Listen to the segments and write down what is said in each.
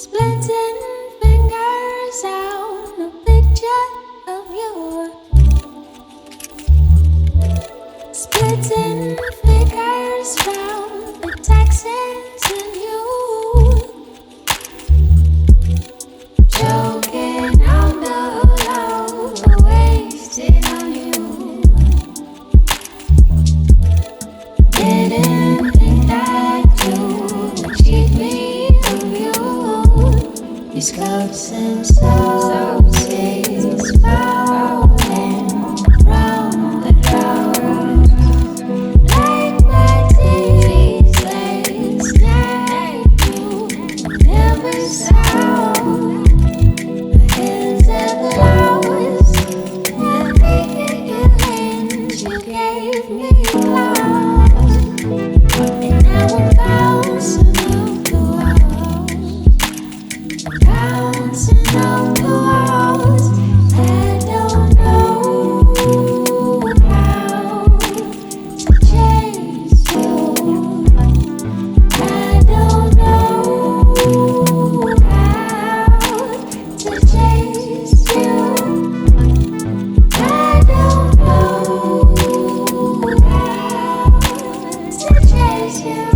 Splitting fingers out a picture of you. Splitting fingers round the taxes and you. Choking out the love wasted on you. Didn't think that you would cheat me of you. These cups and sauces falling from the clouds like my teeth last night. You never saw the hands of flowers and feelings you gave me lost. And now I'm bouncing off the walls, bouncing off the walls. I don't know how to chase you. I don't know how to chase you. I don't know how to chase you.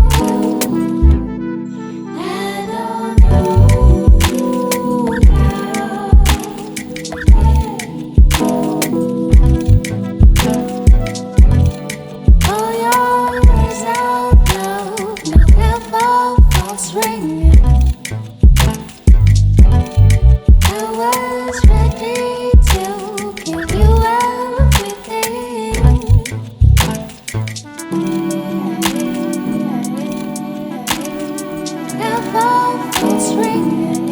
I don't know how. All your words out loud, now ever false ringing. I was ready to give you everything. Ever false ringing.